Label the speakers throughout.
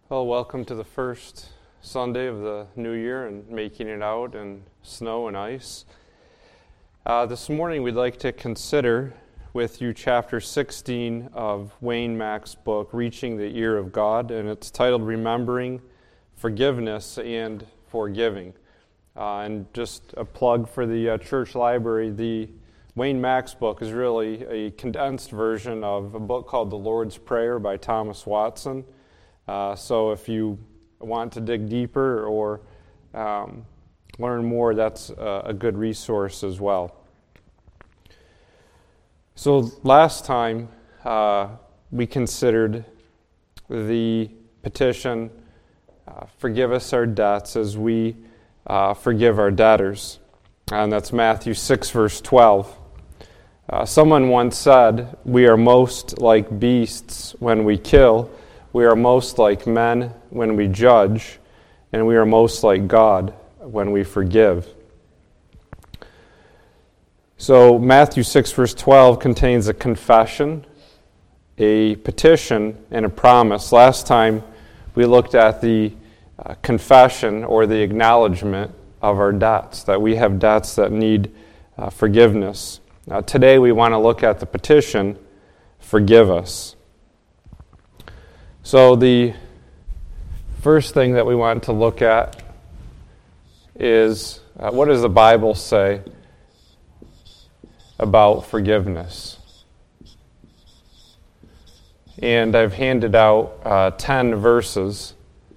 Speaker 1: Well, welcome to the first Sunday of the new year and making it out in snow and ice. This morning we'd like to consider with you chapter 16 of Wayne Mack's book, Reaching the Ear of God, and it's titled Remembering Forgiveness and Forgiving. And just a plug for the church library, the Wayne Mack's book is really a condensed version of a book called The Lord's Prayer by Thomas Watson. So if you want to dig deeper or learn more, that's a good resource as well. So last time we considered the petition, forgive us our debts as we forgive our debtors. And that's Matthew 6, verse 12. Someone once said, we are most like beasts when we kill. We are most like men when we judge, and we are most like God when we forgive. So Matthew 6, verse 12 contains a confession, a petition, and a promise. Last time we looked at the confession or the acknowledgement of our debts, that we have debts that need forgiveness. Today we want to look at the petition, forgive us. So the first thing that we want to look at is what does the Bible say about forgiveness? And I've handed out 10 verses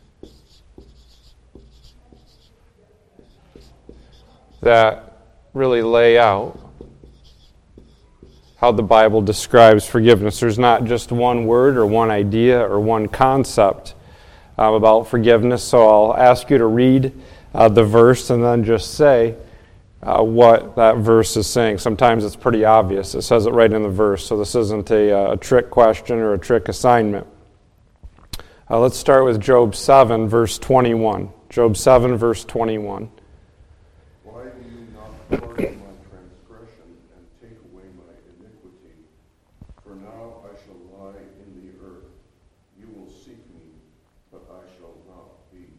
Speaker 1: that really lay out how the Bible describes forgiveness. There's not just one word or one idea or one concept about forgiveness, so I'll ask you to read the verse and then just say what that verse is saying. Sometimes it's pretty obvious. It says it right in the verse, so this isn't a trick question or a trick assignment. Let's start with Job 7, verse 21. Job 7, verse 21.
Speaker 2: Why do you not pardon my transgression and take away my iniquity? For now I shall lie in the earth. You will seek me, but I shall not be.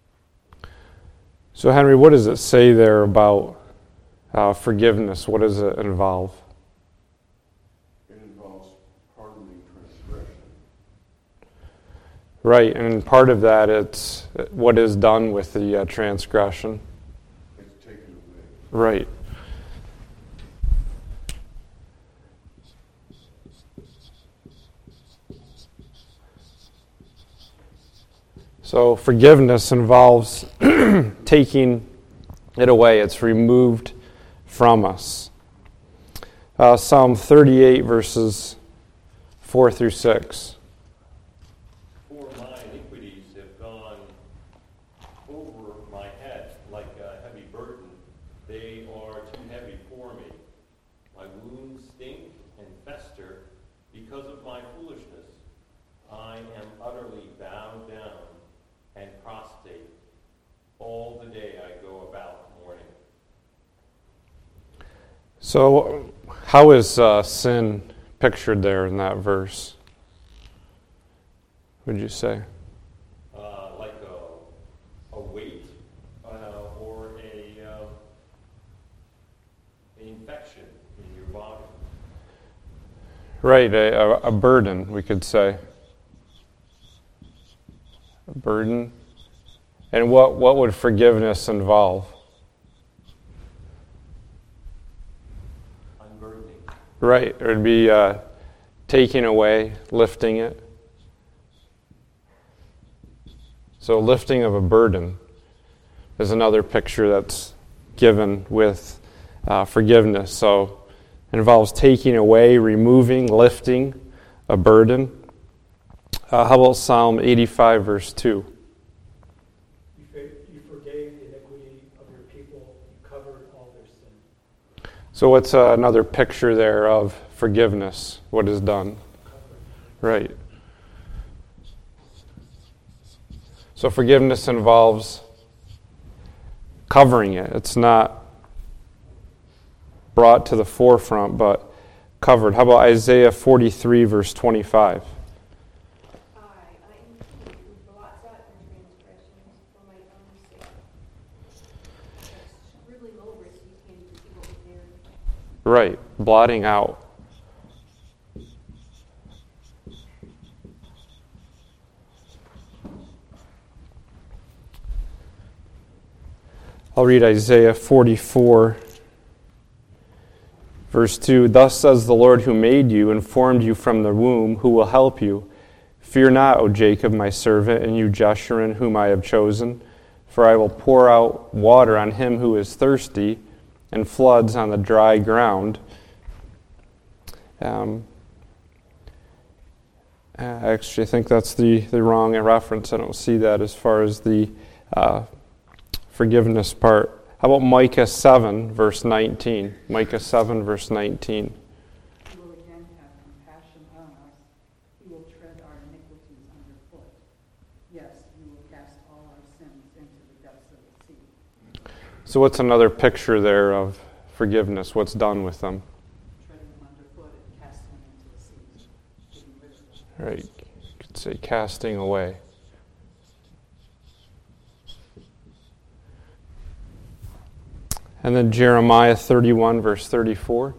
Speaker 1: So Henry, what does it say there about forgiveness? What does it involve?
Speaker 2: It involves pardoning transgression.
Speaker 1: Right, and part of that, it's what is done with the transgression.
Speaker 2: It's taken away.
Speaker 1: Right. So forgiveness involves taking it away. It's removed from us. Psalm 38, verses 4 through 6.
Speaker 3: For my iniquities have gone over my head like a heavy burden. They are too heavy for me. My wounds stink and fester because of my foolishness. I am utterly bowed down and prostrate. All the day I go about mourning.
Speaker 1: So how is sin pictured there in that verse? Would you say?
Speaker 3: Like a weight or an infection in your body.
Speaker 1: Right, a burden, we could say. A burden. And what would forgiveness involve?
Speaker 3: Unburdening.
Speaker 1: Right, it would be taking away, lifting it. So lifting of a burden is another picture that's given with forgiveness. So it involves taking away, removing, lifting a burden. How about Psalm 85, verse 2?
Speaker 4: You forgave the iniquity of your people. You covered all their sin.
Speaker 1: So what's another picture there of forgiveness? What is done? Right. So forgiveness involves covering it. It's not brought to the forefront, but covered. How about Isaiah 43, verse 25?
Speaker 5: I am he who blots
Speaker 1: Right, blotting out. I'll read Isaiah 44, verse 2. Thus says the Lord who made you and formed you from the womb, who will help you. Fear not, O Jacob, my servant, and you, Jeshurun, whom I have chosen. For I will pour out water on him who is thirsty, and floods on the dry ground. Actually, I think that's the wrong reference. I don't see that as far as the forgiveness part. How about Micah 7, verse 19? Micah 7, verse 19.
Speaker 5: He will again have compassion on us. He will tread our iniquities underfoot. Yes, he will cast all our sins into the depths of the sea.
Speaker 1: So what's another picture there of forgiveness? What's done with them?
Speaker 5: Treading them underfoot and casting them into the sea. Getting rid of them.
Speaker 1: Right. You could say casting away. And then Jeremiah 31, verse 34.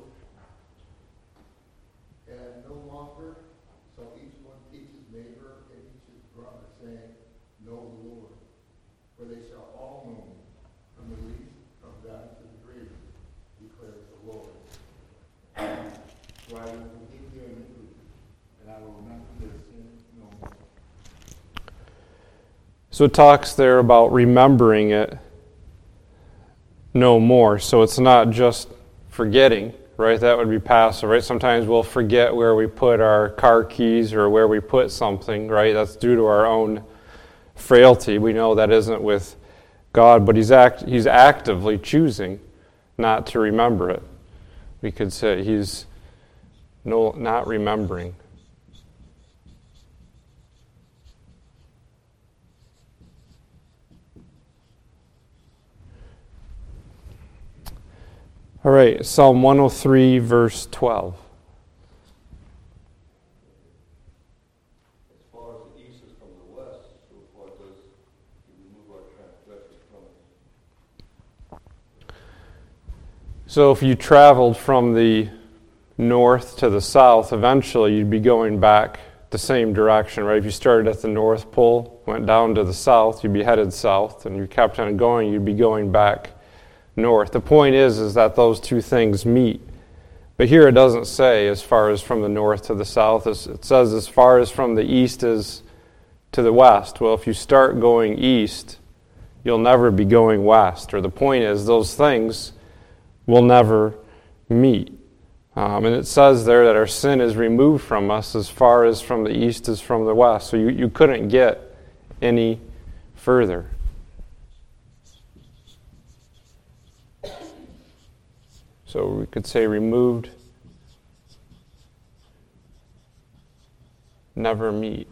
Speaker 6: And no longer shall each one teach his neighbor and each his brother, saying, Know the Lord. For they shall all know me, from the least from down to the greatest, declares the Lord. For I will forgive their iniquity, and I will remember their sin no more.
Speaker 1: So it talks there about remembering it no more. So it's not just forgetting, right? That would be passive, right? Sometimes we'll forget where we put our car keys or where we put something, right? That's due to our own frailty. We know that isn't with God, but He's actively choosing not to remember it. We could say He's not remembering. All right, Psalm 103, verse 12.
Speaker 2: As far as the east is from the west, so far does He remove our transgressions from us.
Speaker 1: So if you traveled from the north to the south, eventually you'd be going back the same direction, right? If you started at the North Pole, went down to the south, you'd be headed south, and you kept on going, you'd be going back north. The point is that those two things meet. But here it doesn't say as far as from the north to the south. It says as far as from the east is to the west. Well, if you start going east, you'll never be going west. Or the point is those things will never meet. And it says there that our sin is removed from us as far as from the east is from the west. So you couldn't get any further. So we could say removed, never meet.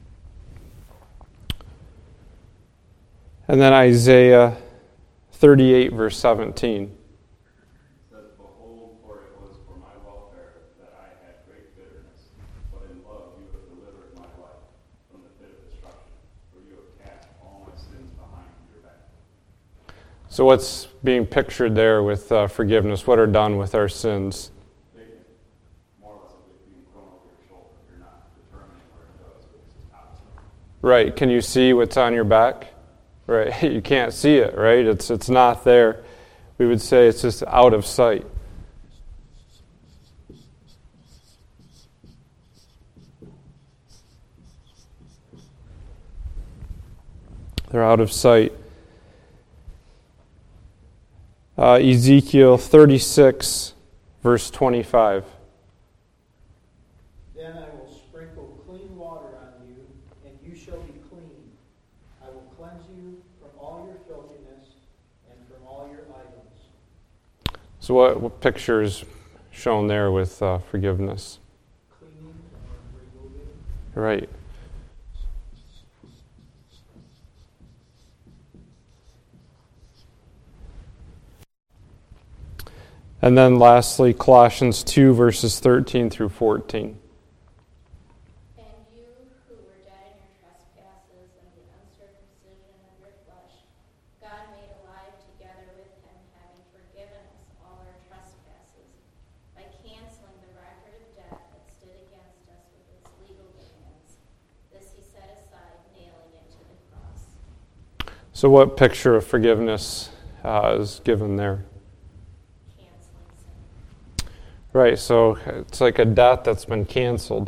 Speaker 1: And then Isaiah 38, verse 17.
Speaker 7: Says, Behold, for it was for my welfare that I had great bitterness, but in love you have delivered my life from the pit of destruction, for you have cast all my sins behind your back.
Speaker 1: So what's being pictured there with forgiveness? What are done with our sins?
Speaker 7: More or less like being thrown over your shoulder. You're not determining where it goes, but it's just outside.
Speaker 1: Right. Can you see what's on your back? Right. You can't see it, right? It's not there. We would say it's just out of sight. They're out of sight. Ezekiel 36, verse 25.
Speaker 4: Then I will sprinkle clean water on you, and you shall be clean. I will cleanse you from all your filthiness and from all your idols.
Speaker 1: So what picture is shown there with forgiveness?
Speaker 4: Cleaning or removing.
Speaker 1: Right. And then lastly, Colossians 2, verses 13 through 14.
Speaker 8: And you who were dead in your trespasses and the uncircumcision of your flesh, God made alive together with him, having forgiven us all our trespasses,
Speaker 1: So what picture of forgiveness is given there?
Speaker 8: Canceling sin.
Speaker 1: Right, so it's like a debt that's been canceled.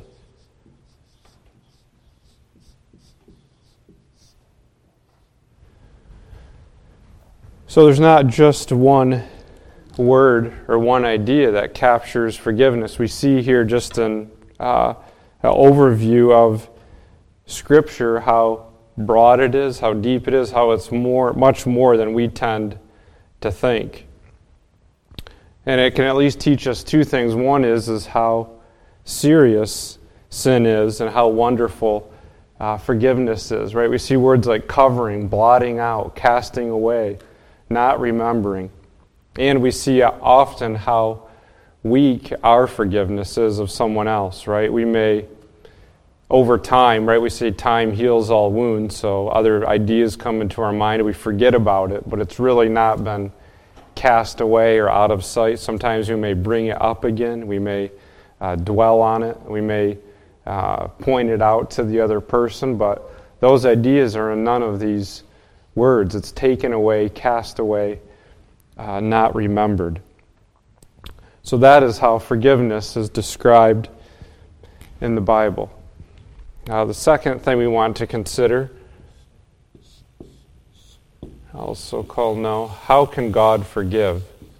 Speaker 1: So there's not just one word or one idea that captures forgiveness. We see here just an overview of Scripture, how broad it is, how deep it is, how it's much more than we tend to think. And it can at least teach us two things. One is how serious sin is and how wonderful forgiveness is, right? We see words like covering, blotting out, casting away, not remembering. And we see often how weak our forgiveness is of someone else, right? We may, over time, right, we say time heals all wounds, so other ideas come into our mind and we forget about it, but it's really not been cast away or out of sight. Sometimes we may bring it up again. We may dwell on it. We may point it out to the other person, but those ideas are in none of these words. It's taken away, cast away, not remembered. So that is how forgiveness is described in the Bible. Now, the second thing we want to consider, also called now, how can God forgive?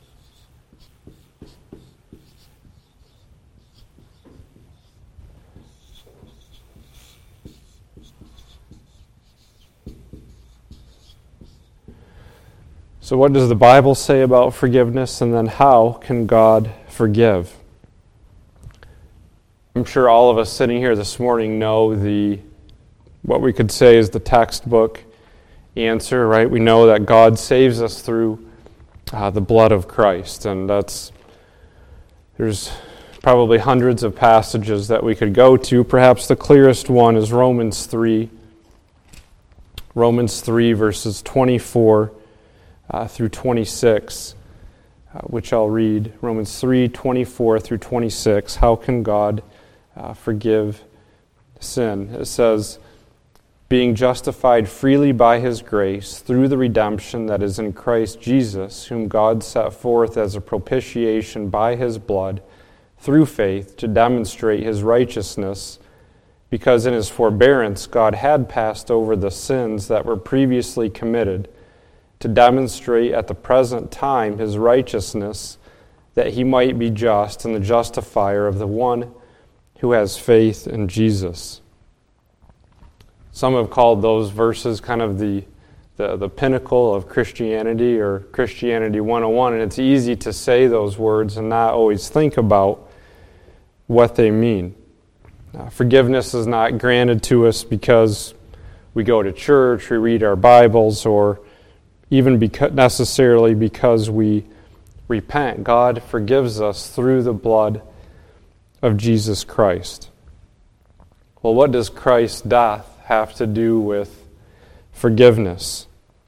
Speaker 1: So what does the Bible say about forgiveness, and then how can God forgive? I'm sure all of us sitting here this morning know what we could say is the textbook answer, right? We know that God saves us through the blood of Christ, and there's probably hundreds of passages that we could go to. Perhaps the clearest one is Romans 3 verses 24 through 26, which I'll read. Romans 3, 24 through 26. How can God forgive sin? It says, being justified freely by His grace through the redemption that is in Christ Jesus, whom God set forth as a propitiation by His blood through faith to demonstrate His righteousness, because in His forbearance God had passed over the sins that were previously committed, to demonstrate at the present time His righteousness, that He might be just and the justifier of the one who has faith in Jesus. Some have called those verses kind of the pinnacle of Christianity, or Christianity 101, and it's easy to say those words and not always think about what they mean. Forgiveness is not granted to us because we go to church, we read our Bibles, or even necessarily because we repent. God forgives us through the blood of Jesus Christ. Well, what does Christ's death have to do with forgiveness?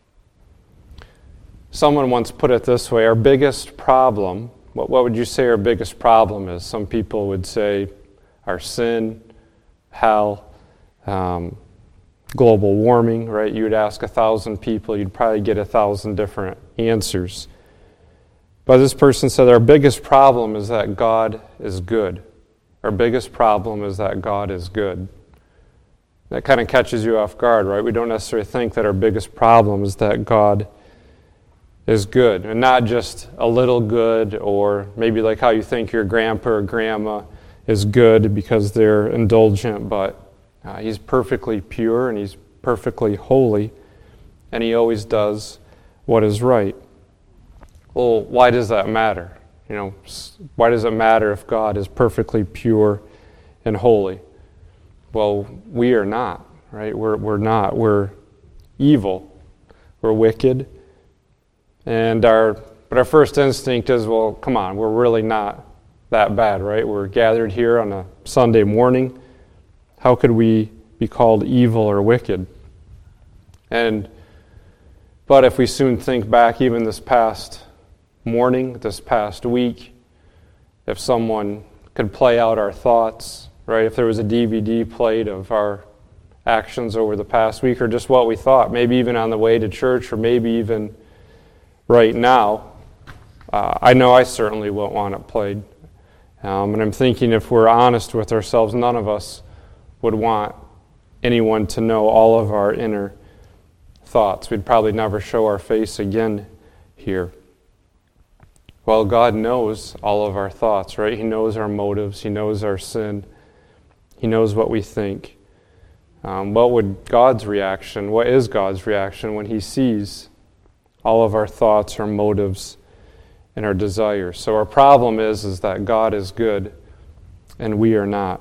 Speaker 1: Someone once put it this way: our biggest problem, what would you say our biggest problem is? Some people would say our sin, hell, global warming, right? You would ask 1,000 people, you'd probably get 1,000 different answers. But this person said our biggest problem is that God is good. Our biggest problem is that God is good. That kind of catches you off guard, right? We don't necessarily think that our biggest problem is that God is good. And not just a little good, or maybe like how you think your grandpa or grandma is good because they're indulgent, but He's perfectly pure and He's perfectly holy, and He always does what is right. Well, why does that matter? Why does it matter if God is perfectly pure and holy? Well, we are not, right? We're not. We're evil. We're wicked. But our first instinct is, well, come on, we're really not that bad, right? We're gathered here on a Sunday morning. How could we be called evil or wicked? But if we soon think back, even this past morning, this past week, if someone could play out our thoughts, right? If there was a DVD played of our actions over the past week, or just what we thought, maybe even on the way to church, or maybe even right now. I know I certainly won't want it played. And I'm thinking if we're honest with ourselves, none of us would want anyone to know all of our inner thoughts. We'd probably never show our face again here. Well, God knows all of our thoughts, right? He knows our motives. He knows our sin. He knows what we think. What is God's reaction when He sees all of our thoughts, our motives, and our desires? So our problem is that God is good and we are not.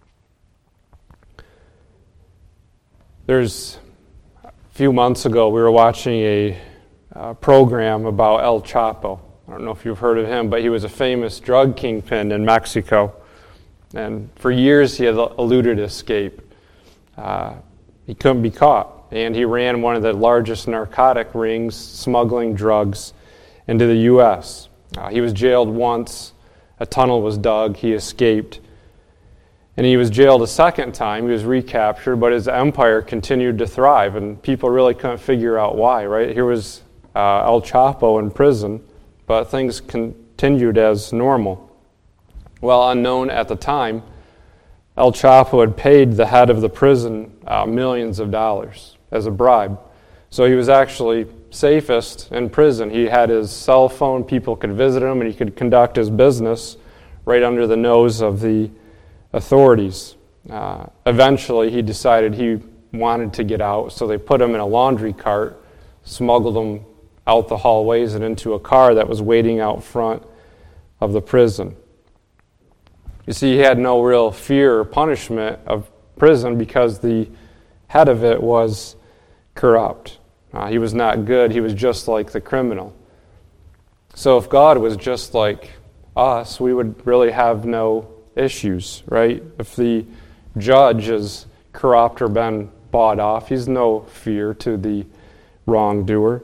Speaker 1: There's a few months ago we were watching a program about El Chapo. I don't know if you've heard of him, but he was a famous drug kingpin in Mexico. And for years he had eluded escape. He couldn't be caught. And he ran one of the largest narcotic rings smuggling drugs into the U.S. He was jailed once. A tunnel was dug. He escaped. And he was jailed a second time. He was recaptured, but his empire continued to thrive, and people really couldn't figure out why, right? Here was El Chapo in prison, but things continued as normal. Well, unknown at the time, El Chapo had paid the head of the prison millions of dollars as a bribe. So he was actually safest in prison. He had his cell phone, people could visit him, and he could conduct his business right under the nose of the authorities. Eventually, he decided he wanted to get out, so they put him in a laundry cart, smuggled him out the hallways and into a car that was waiting out front of the prison. You see, he had no real fear or punishment of prison because the head of it was corrupt. He was not good. He was just like the criminal. So if God was just like us, we would really have no issues, right? If the judge is corrupt or been bought off, he's no fear to the wrongdoer.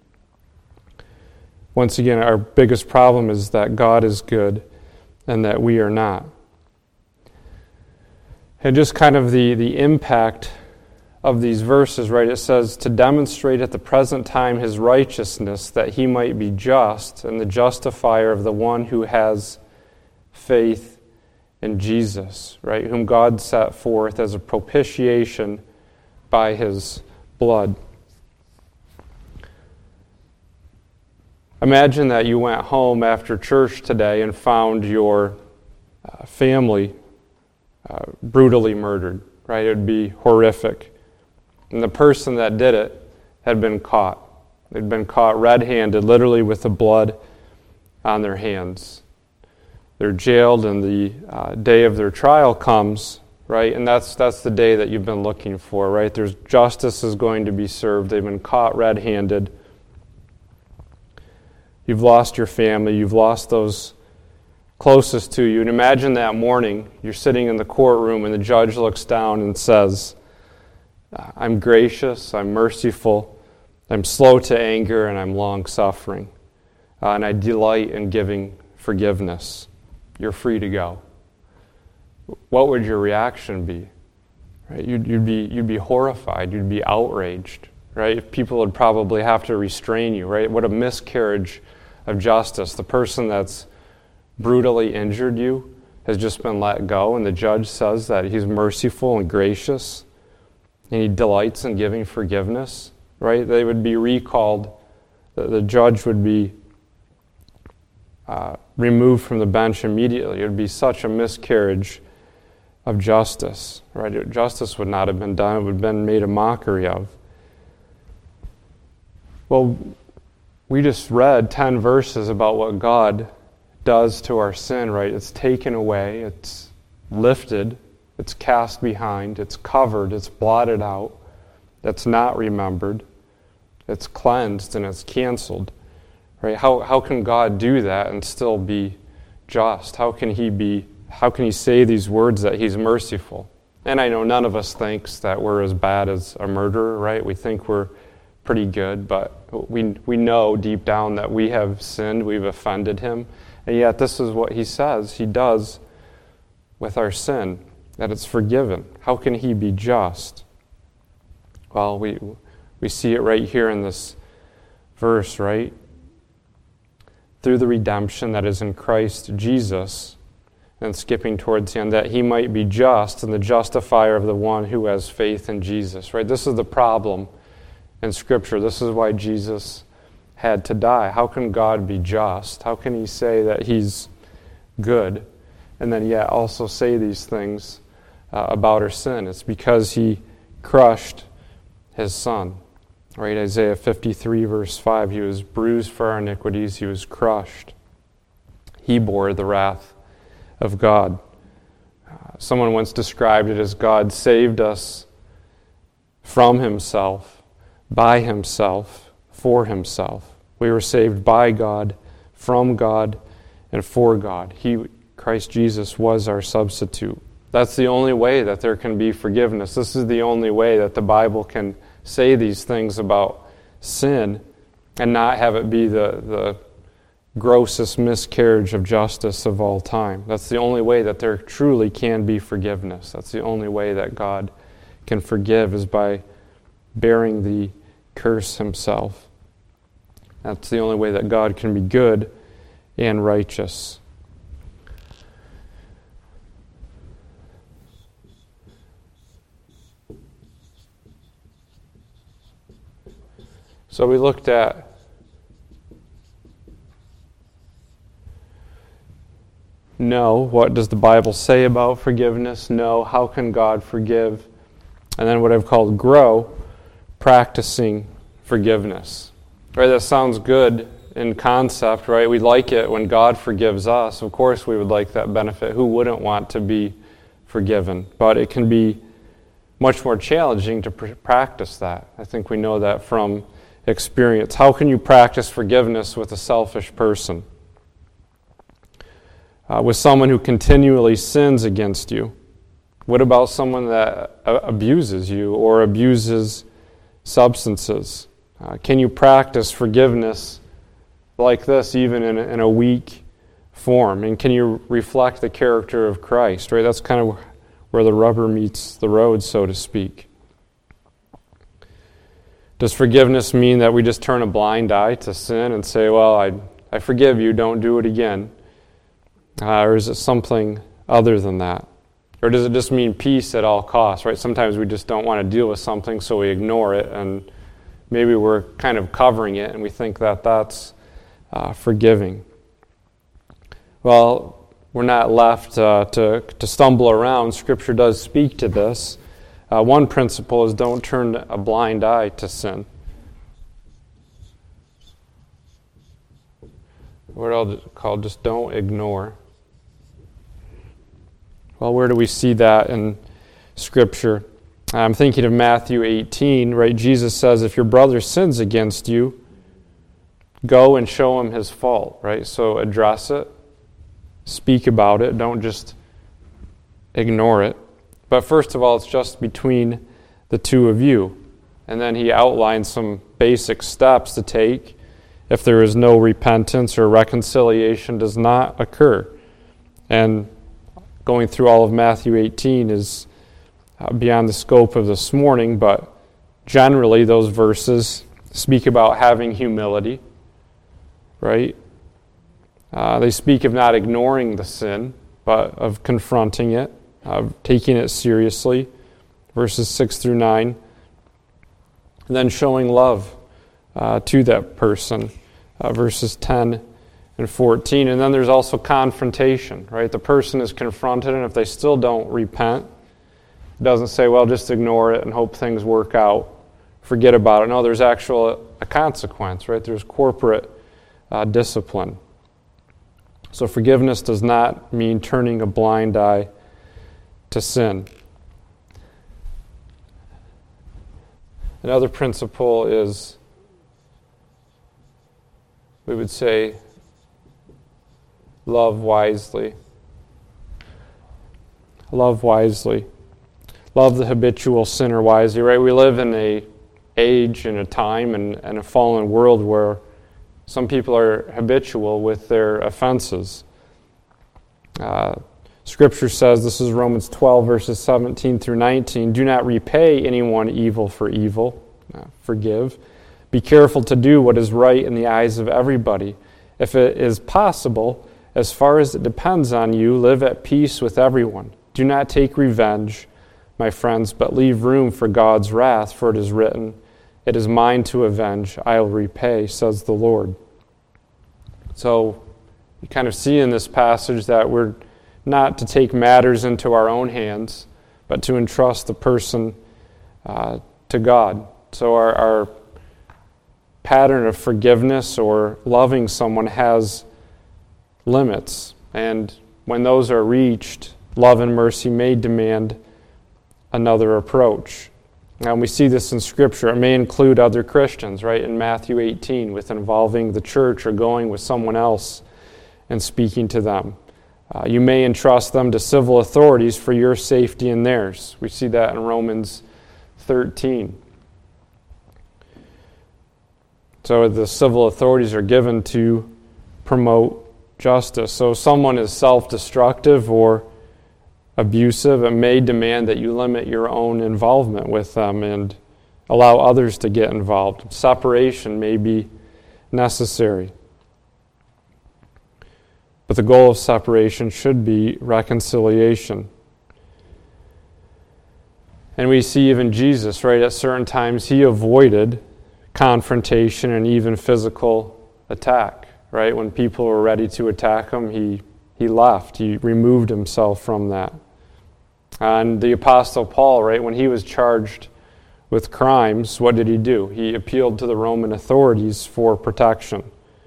Speaker 1: Once again, our biggest problem is that God is good and that we are not. And just kind of the impact of these verses, right? It says, to demonstrate at the present time His righteousness, that He might be just and the justifier of the one who has faith in Jesus, right? Whom God set forth as a propitiation by His blood. Imagine that you went home after church today and found your family brutally murdered, right? It would be horrific. And the person that did it had been caught. They'd been caught red-handed, literally with the blood on their hands. They're jailed, and the day of their trial comes, right? And that's the day that you've been looking for, right? There's justice is going to be served. They've been caught red-handed. You've lost your family. You've lost those closest to you. And imagine that morning, you're sitting in the courtroom and the judge looks down and says, I'm gracious, I'm merciful, I'm slow to anger, and I'm long-suffering. And I delight in giving forgiveness. You're free to go. What would your reaction be? Right? You'd be horrified. You'd be outraged. Right? People would probably have to restrain you. Right? What a miscarriage of justice. The person that's brutally injured you has just been let go, and the judge says that he's merciful and gracious, and he delights in giving forgiveness. Right? They would be recalled. The judge would be removed from the bench immediately. It would be such a miscarriage of justice. Right? Justice would not have been done. It would have been made a mockery of. Well, we just read 10 verses about what God does to our sin, right? It's taken away, it's lifted, it's cast behind, it's covered, it's blotted out, it's not remembered, it's cleansed, and it's canceled. Right? How can God do that and still be just? How can He say these words that He's merciful? And I know none of us thinks that we're as bad as a murderer, right? We think we're pretty good, but we know deep down that we have sinned, we've offended Him, and yet this is what He says He does with our sin, that it's forgiven. How can He be just? Well, we see it right here in this verse, right? Through the redemption that is in Christ Jesus, and skipping towards the end, that he might be just and the justifier of the one who has faith in Jesus, right? This is the problem in Scripture. This is why Jesus had to die. How can God be just? How can he say that he's good and then yet also say these things about our sin? It's because he crushed his Son, right? Isaiah 53 verse 5, he was bruised for our iniquities, he was crushed. He bore the wrath of God. Someone once described it as God saved us from himself, by himself, for himself. We were saved by God, from God, and for God. Christ Jesus was our substitute. That's the only way that there can be forgiveness. This is the only way that the Bible can say these things about sin and not have it be the grossest miscarriage of justice of all time. That's the only way that there truly can be forgiveness. That's the only way that God can forgive, is by bearing the curse himself. That's the only way that God can be good and righteous. So we looked at no, what does the Bible say about forgiveness? No, how can God forgive? And then what I've called grow, practicing forgiveness. Right, that sounds good in concept, right? We like it when God forgives us. Of course we would like that benefit. Who wouldn't want to be forgiven? But it can be much more challenging to practice that. I think we know that from experience. How can you practice forgiveness with a selfish person? With someone who continually sins against you? What about someone that abuses you or abuses substances? Can you practice forgiveness like this even in a weak form? And can you reflect the character of Christ? Right? That's kind of where the rubber meets the road, so to speak. Does forgiveness mean that we just turn a blind eye to sin and say, well, I forgive you, don't do it again? Or is it something other than that? Or does it just mean peace at all costs, right? Sometimes we just don't want to deal with something, so we ignore it, and maybe we're kind of covering it, and we think that that's forgiving. Well, we're not left to stumble around. Scripture does speak to this. One principle is don't turn a blind eye to sin. What I'll call just don't ignore. Well, where do we see that in Scripture? I'm thinking of Matthew 18, right? Jesus says, if your brother sins against you, go and show him his fault, right? So address it, speak about it, don't just ignore it. But first of all, it's just between the two of you. And then he outlines some basic steps to take if there is no repentance or reconciliation does not occur. And going through all of Matthew 18 is beyond the scope of this morning, but generally those verses speak about having humility, right? They speak of not ignoring the sin, but of confronting it, of taking it seriously, verses 6 through 9, and then showing love to that person, verses 10 and 14. And then there's also confrontation, right? The person is confronted, and if they still don't repent, it doesn't say, well, just ignore it and hope things work out, forget about it. No, there's a consequence, right? There's corporate discipline. So forgiveness does not mean turning a blind eye to sin. Another principle is, we would say, love wisely. Love wisely. Love the habitual sinner wisely, right? We live in an age and a time and a fallen world where some people are habitual with their offenses. Scripture says, this is Romans 12, verses 17 through 19, do not repay anyone evil for evil. Forgive. Be careful to do what is right in the eyes of everybody. If it is possible, as far as it depends on you, live at peace with everyone. Do not take revenge, my friends, but leave room for God's wrath, for it is written, it is mine to avenge, I will repay, says the Lord. So you kind of see in this passage that we're not to take matters into our own hands, but to entrust the person to God. So our pattern of forgiveness or loving someone has limits. And when those are reached, love and mercy may demand another approach. And we see this in Scripture. It may include other Christians, right? In Matthew 18, with involving the church or going with someone else and speaking to them. You may entrust them to civil authorities for your safety and theirs. We see that in Romans 13. So the civil authorities are given to promote justice. So if someone is self-destructive or abusive, it may demand that you limit your own involvement with them and allow others to get involved. Separation may be necessary. But the goal of separation should be reconciliation. And we see even Jesus, right, at certain times he avoided confrontation and even physical attack, right? When people were ready to attack him, he left. He removed himself from that. And the Apostle Paul, right, when he was charged with crimes, what did he do? He appealed to the Roman authorities for protection.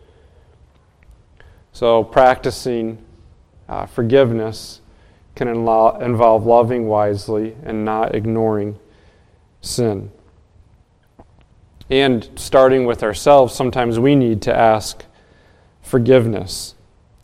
Speaker 1: So practicing forgiveness can involve loving wisely and not ignoring sin. And starting with ourselves, sometimes we need to ask forgiveness.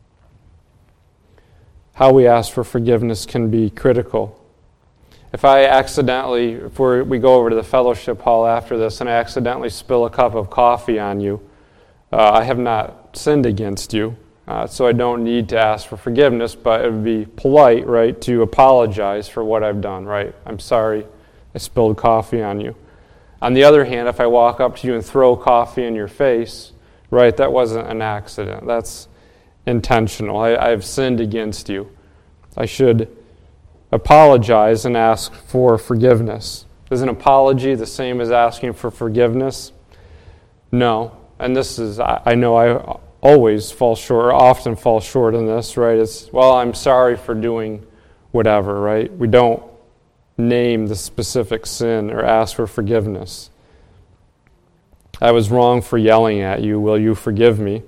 Speaker 1: How we ask for forgiveness can be critical. If we go over to the fellowship hall after this and I accidentally spill a cup of coffee on you, I have not sinned against you. So I don't need to ask for forgiveness, but it would be polite, right, to apologize for what I've done, right? I'm sorry I spilled coffee on you. On the other hand, if I walk up to you and throw coffee in your face, right, that wasn't an accident. That's intentional. I've sinned against you. I should apologize and ask for forgiveness. Is an apology the same as asking for forgiveness? No. And this is, I know I always fall short, or often fall short in this, right? It's, well, I'm sorry for doing whatever, right? We don't name the specific sin or ask for forgiveness. I was wrong for yelling at you. Will you forgive me?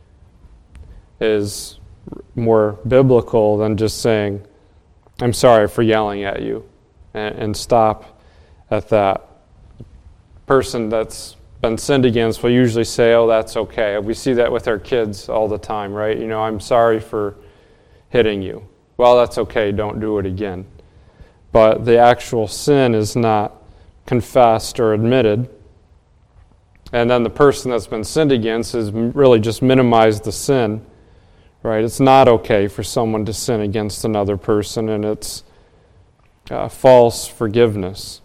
Speaker 1: Is more biblical than just saying, I'm sorry for yelling at you, and stop at that. Person that's been sinned against will usually say, oh, that's okay. We see that with our kids all the time, right? You know, I'm sorry for hitting you. Well, that's okay, don't do it again. But the actual sin is not confessed or admitted. And then the person that's been sinned against has really just minimized the sin, right? It's not okay for someone to sin against another person, and it's false forgiveness.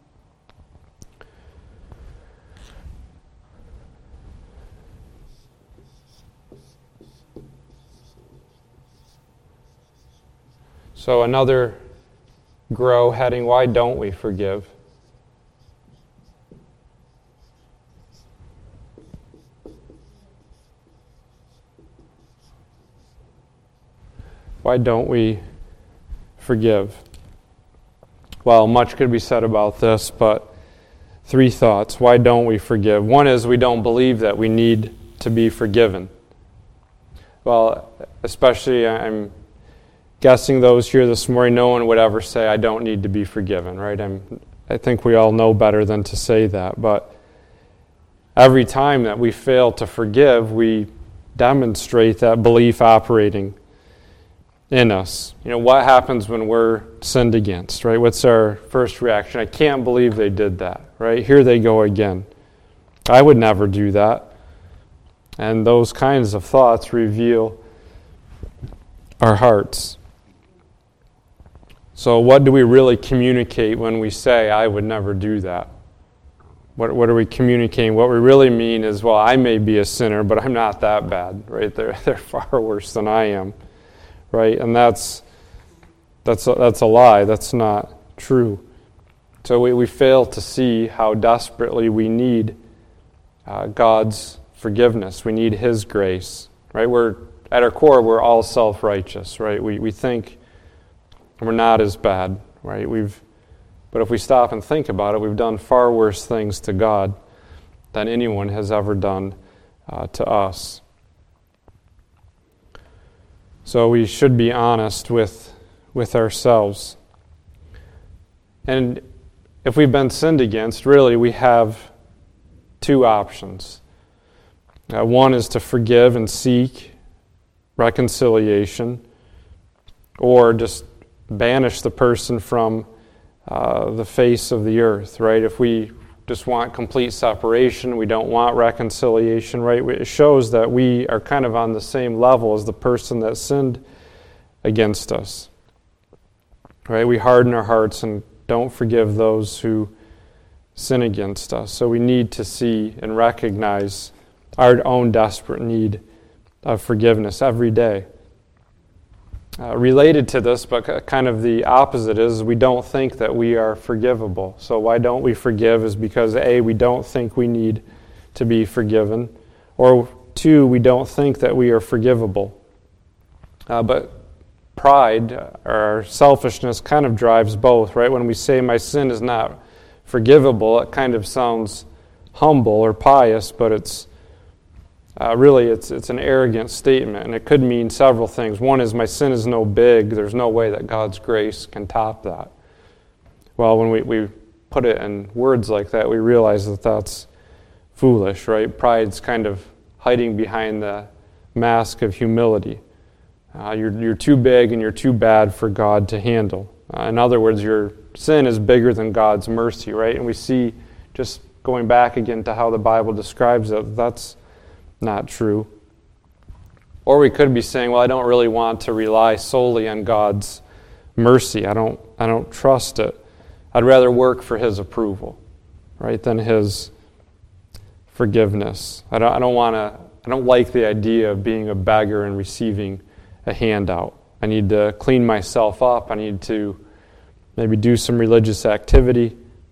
Speaker 1: So another grow heading, why don't we forgive? Why don't we forgive? Well, much could be said about this, but 3 thoughts. Why don't we forgive? One is we don't believe that we need to be forgiven. Well, especially I'm guessing those here this morning, no one would ever say, I don't need to be forgiven, right? I think we all know better than to say that. But every time that we fail to forgive, we demonstrate that belief operating in us. You know, what happens when we're sinned against, right? What's our first reaction? I can't believe they did that, right? Here they go again. I would never do that. And those kinds of thoughts reveal our hearts. So what do we really communicate when we say, I would never do that? What are we communicating? What we really mean is, well, I may be a sinner, but I'm not that bad, right? They're far worse than I am, right? And that's a lie. That's not true. So we fail to see how desperately we need God's forgiveness. We need His grace, right? At our core, we're all self-righteous, right? We think we're not as bad, right? But if we stop and think about it, we've done far worse things to God than anyone has ever done to us. So we should be honest with ourselves. And if we've been sinned against, really we have two options. One is to forgive and seek reconciliation, or just banish the person from the face of the earth, right? If we just want complete separation, we don't want reconciliation, right? It shows that we are kind of on the same level as the person that sinned against us, right? We harden our hearts and don't forgive those who sin against us. So we need to see and recognize our own desperate need of forgiveness every day. Related to this, but kind of the opposite, is we don't think that we are forgivable. So why don't we forgive is because A, we don't think we need to be forgiven, or 2, we don't think that we are forgivable. But pride, or selfishness, kind of drives both, right? When we say my sin is not forgivable, it kind of sounds humble or pious, but it's really, it's an arrogant statement, and it could mean several things. One is, my sin is no big. There's no way that God's grace can top that. Well, when we put it in words like that, we realize that that's foolish, right? Pride's kind of hiding behind the mask of humility. You're too big and you're too bad for God to handle. In other words, your sin is bigger than God's mercy, right? And we see, just going back again to how the Bible describes it, that's not true. Or we could be saying, well, I don't really want to rely solely on God's mercy. I don't trust it. I'd rather work for His approval, right, than His forgiveness. I don't like the idea of being a beggar and receiving a handout. I need to clean myself up. I need to maybe do some religious activity.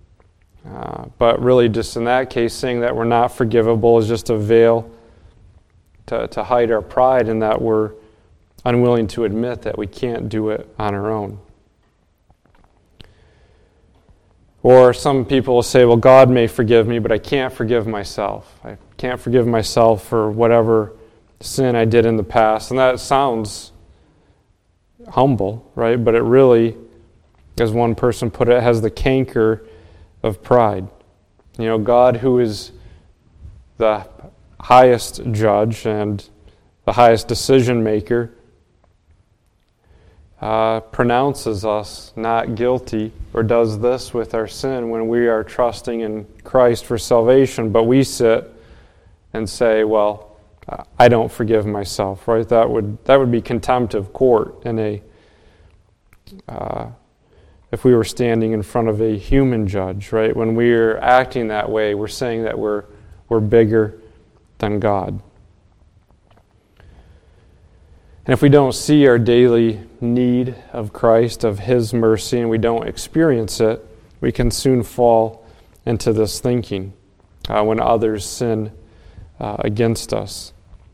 Speaker 1: But really, just in that case, saying that we're not forgivable is just a veil to hide our pride, and that we're unwilling to admit that we can't do it on our own. Or some people will say, well, God may forgive me, but I can't forgive myself. I can't forgive myself for whatever sin I did in the past. And that sounds humble, right? But it really, as one person put it, has the canker of pride. You know, God, who is the highest judge and the highest decision maker, pronounces us not guilty, or does this with our sin when we are trusting in Christ for salvation, but we sit and say, well, I don't forgive myself, right? That would be contempt of court in if we were standing in front of a human judge, right? When we're acting that way, we're saying that we're bigger than God. And if we don't see our daily need of Christ, of His mercy, and we don't experience it, we can soon fall into this thinking when others sin against us.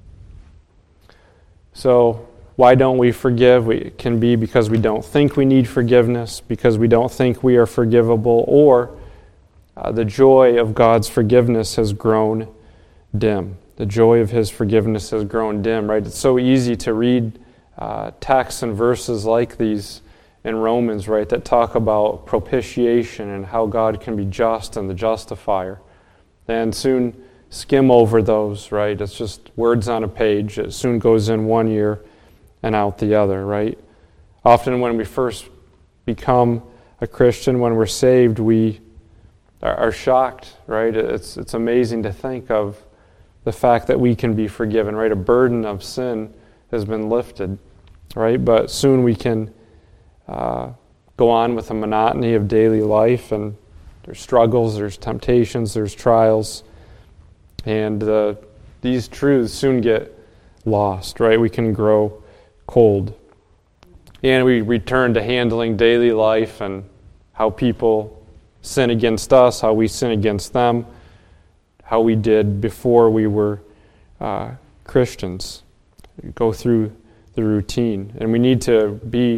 Speaker 1: So why don't we forgive? It can be because we don't think we need forgiveness, because we don't think we are forgivable, or the joy of God's forgiveness has grown dim. The joy of His forgiveness has grown dim, right? It's so easy to read texts and verses like these in Romans, right, that talk about propitiation and how God can be just and the justifier, and soon skim over those, right? It's just words on a page. It soon goes in one ear and out the other, right? Often when we first become a Christian, when we're saved, we are shocked, right? It's amazing to think of the fact that we can be forgiven, right? A burden of sin has been lifted, right? But soon we can go go on with the monotony of daily life, and there's struggles, there's temptations, there's trials, and these truths soon get lost, right? We can grow cold. And we return to handling daily life and how people sin against us, how we sin against them, how we did before we were Christians. We go through the routine, and we need to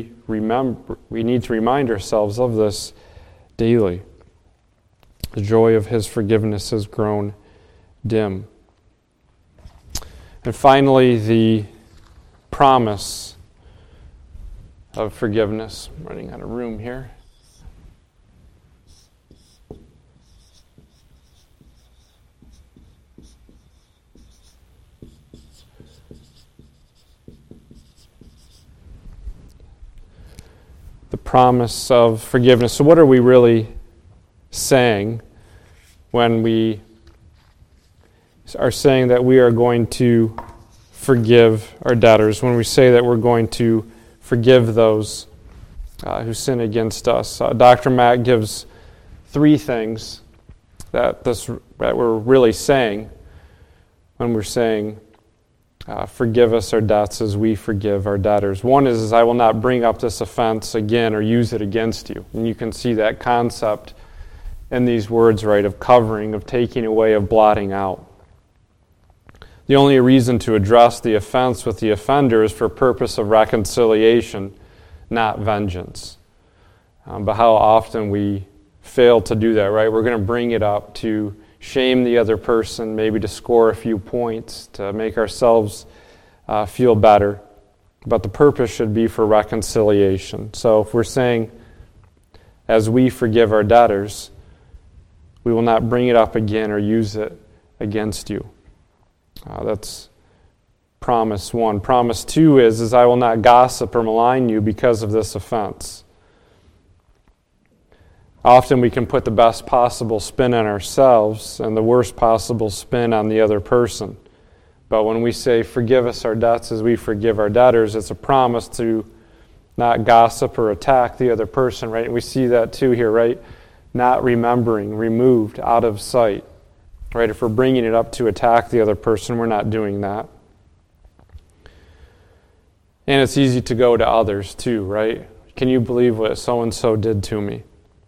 Speaker 1: remind ourselves of this daily. The joy of His forgiveness has grown dim. And finally, the promise of forgiveness. I'm running out of room here. The promise of forgiveness. So what are we really saying when we are saying that we are going to forgive our debtors, when we say that we're going to forgive those who sin against us? Dr. Matt gives 3 things that we're really saying when we're saying, forgive us our debts as we forgive our debtors. One is, I will not bring up this offense again or use it against you. And you can see that concept in these words, right, of covering, of taking away, of blotting out. The only reason to address the offense with the offender is for purpose of reconciliation, not vengeance. But how often we fail to do that, right? We're going to bring it up to shame the other person, maybe to score a few points, to make ourselves feel better. But the purpose should be for reconciliation. So if we're saying, as we forgive our debtors, we will not bring it up again or use it against you. That's promise 1. Promise 2 is I will not gossip or malign you because of this offense. Often we can put the best possible spin on ourselves and the worst possible spin on the other person. But when we say, forgive us our debts as we forgive our debtors, it's a promise to not gossip or attack the other person, right? And we see that too here, right? Not remembering, removed, out of sight. Right? If we're bringing it up to attack the other person, we're not doing that. And it's easy to go to others too, right? Can you believe what so-and-so did to me?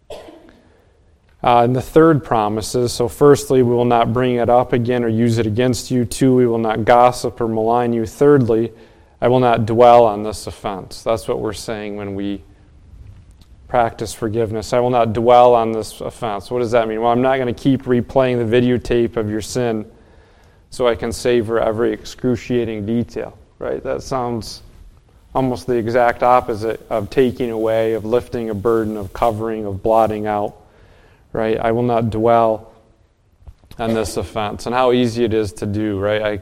Speaker 1: And the third promise is, so firstly, we will not bring it up again or use it against you. 2, we will not gossip or malign you. Thirdly, I will not dwell on this offense. That's what we're saying when we practice forgiveness. I will not dwell on this offense. What does that mean? Well, I'm not going to keep replaying the videotape of your sin so I can savor every excruciating detail, right? That sounds almost the exact opposite of taking away, of lifting a burden, of covering, of blotting out, right? I will not dwell on this offense. And how easy it is to do, right?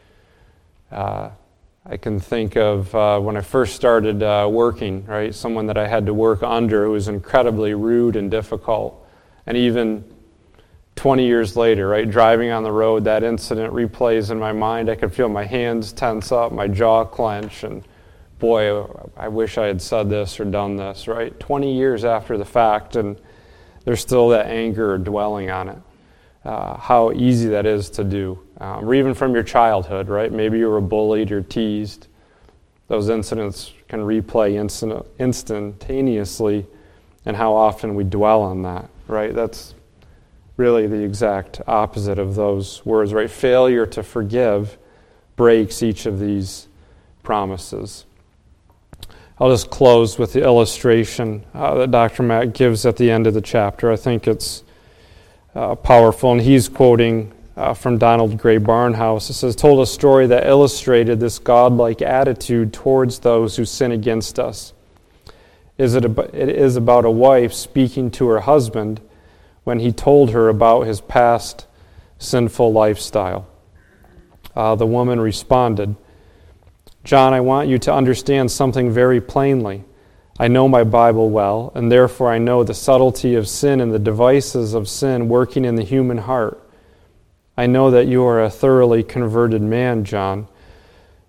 Speaker 1: I can think of when I first started working, right? Someone that I had to work under who was incredibly rude and difficult. And even 20 years later, right, driving on the road, that incident replays in my mind. I could feel my hands tense up, my jaw clench, and boy, I wish I had said this or done this, right? 20 years after the fact, and there's still that anger or dwelling on it. How easy that is to do. Or even from your childhood, right? Maybe you were bullied or teased. Those incidents can replay instantaneously, and how often we dwell on that, right? That's really the exact opposite of those words, right? Failure to forgive breaks each of these promises. I'll just close with the illustration that Dr. Matt gives at the end of the chapter. I think it's powerful, and he's quoting from Donald Gray Barnhouse. It says, told a story that illustrated this godlike attitude towards those who sin against us. It is about a wife speaking to her husband when he told her about his past sinful lifestyle. The woman responded, John, I want you to understand something very plainly. I know my Bible well, and therefore I know the subtlety of sin and the devices of sin working in the human heart. I know that you are a thoroughly converted man, John,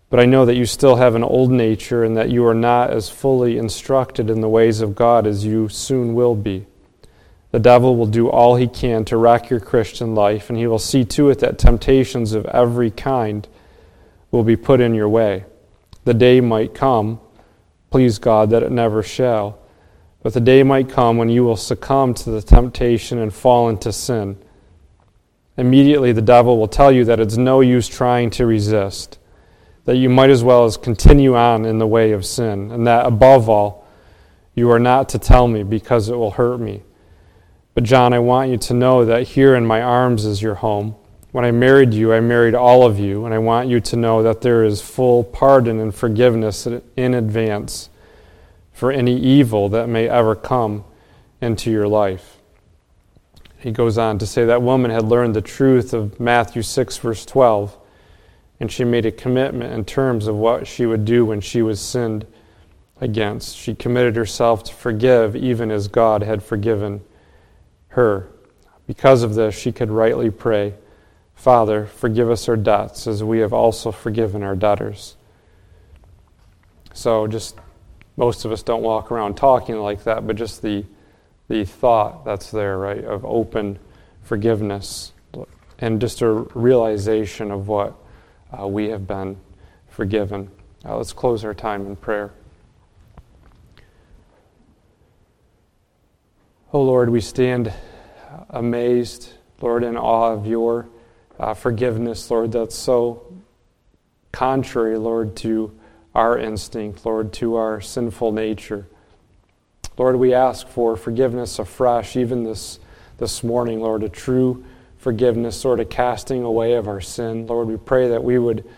Speaker 1: But I know that you still have an old nature and that you are not as fully instructed in the ways of God as you soon will be. The devil will do all he can to wreck your Christian life, and he will see to it that temptations of every kind will be put in your way. The day might come, please God that it never shall, but the day might come when you will succumb to the temptation and fall into sin. Immediately the devil will tell you that it's no use trying to resist, that you might as well as continue on in the way of sin, and that above all, you are not to tell me because it will hurt me. But John, I want you to know that here in my arms is your home. When I married you, I married all of you, and I want you to know that there is full pardon and forgiveness in advance for any evil that may ever come into your life. He goes on to say that woman had learned the truth of Matthew 6, verse 12, and she made a commitment in terms of what she would do when she was sinned against. She committed herself to forgive even as God had forgiven her. Because of this, she could rightly pray, Father, forgive us our debts as we have also forgiven our debtors. So just, most of us don't walk around talking like that, but just the thought that's there, right, of open forgiveness and just a realization of what we have been forgiven. Let's close our time in prayer. Oh Lord, we stand amazed, Lord, in awe of your forgiveness, Lord, that's so contrary, Lord, to our instinct, Lord, to our sinful nature. Lord, we ask for forgiveness afresh, even this morning, Lord, a true forgiveness, Lord, a casting away of our sin. Lord, we pray that we would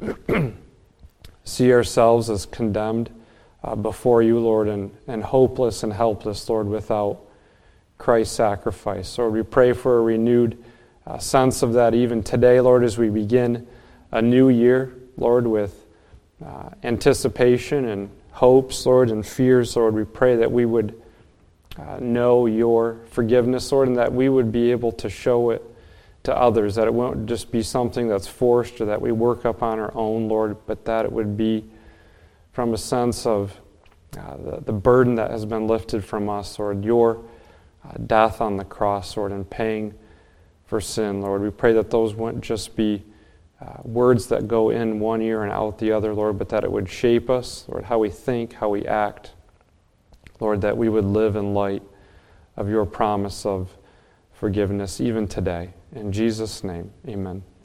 Speaker 1: see ourselves as condemned before you, Lord, and hopeless and helpless, Lord, without Christ's sacrifice. Lord, we pray for a renewed sense of that even today, Lord, as we begin a new year, Lord, with anticipation and hopes, Lord, and fears, Lord. We pray that we would know your forgiveness, Lord, and that we would be able to show it to others, that it won't just be something that's forced or that we work up on our own, Lord, but that it would be from a sense of the burden that has been lifted from us, Lord, your death on the cross, Lord, and paying for sin, Lord. We pray that those wouldn't just be words that go in one ear and out the other, Lord, but that it would shape us, Lord, how we think, how we act, Lord, that we would live in light of your promise of forgiveness even today. In Jesus' name, amen.